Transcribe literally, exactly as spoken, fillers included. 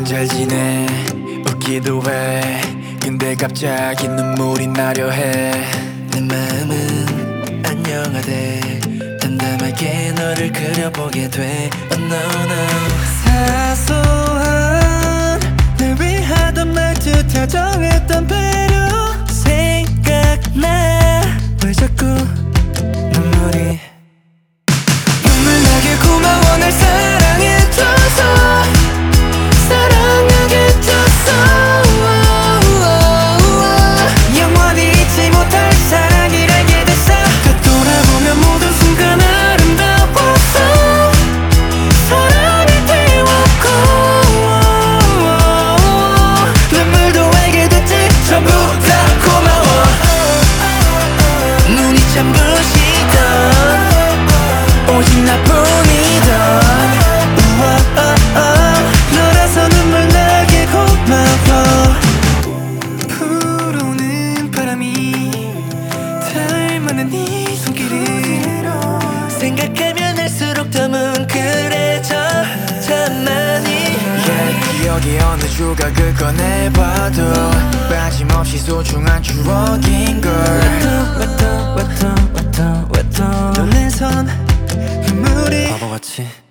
난 잘 지내 웃기도 해 근데 갑자기 눈물이 나려 해 내 마음은 안녕하대 담담하게 너를 그려보게 돼 Oh no no 사소한 날 위하던 말투 다정했던 배려 생각나 왜 자꾸 눈물이 눈물 나게 고마워 날 사랑해줘서 사랑하게 해줘서 영원히 잊지 못할 사랑을 알게 됐어 그 돌아보면 모든 순간 아름다웠어 사랑이 되었고 눈물도 알게 됐지 전부 다 고마워 눈이 참 부시던 오직 나뿐이던 너라서 눈물 나게 고마워 불어오는 바람이 닮아는 네 손길을 생각하면 할수록 더 뭉클해져 참 많이 yeah, 기억이 어느 조각을 꺼내봐도 빠짐없이 소중한 추억인 걸 왜또 왜또 왜또 왜또 너네 손 눈물이 바보같이